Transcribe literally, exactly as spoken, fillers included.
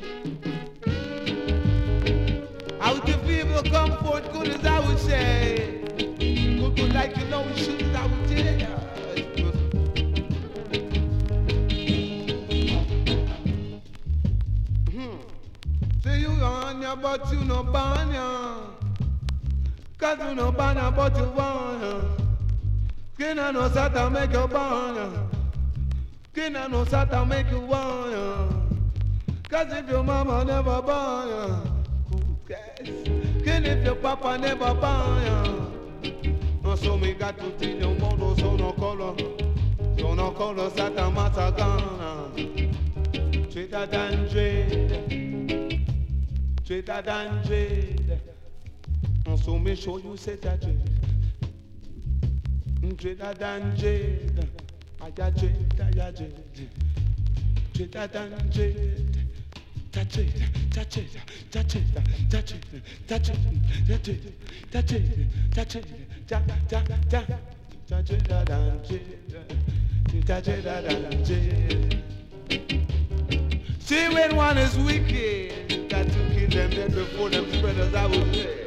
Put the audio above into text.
How the people come forth good as I would say. Good, good like you know, shoot as I would tell ya. Say you on ya, but you no ban ya. Cause you no ban ya, but you want ya. Skin a no sata make you ban ya. Skin a no sata make you want ya. Cause if your mama never ban ya, skin if your papa never ban ya. So me got to tell you modo so no color. So no color sata matagana. Sweeter than jade, sweeter than jade. So me show you say that jade, sweeter than jade. Aya jade, aya jade, sweeter than jade. Touch it, touch it, touch it, touch it, touch it, touch it, touch it, touch it, touch it, touch it, touch it, touch it, touch it. See when one is wicked, got to kill them dead before them spreaders, I would say.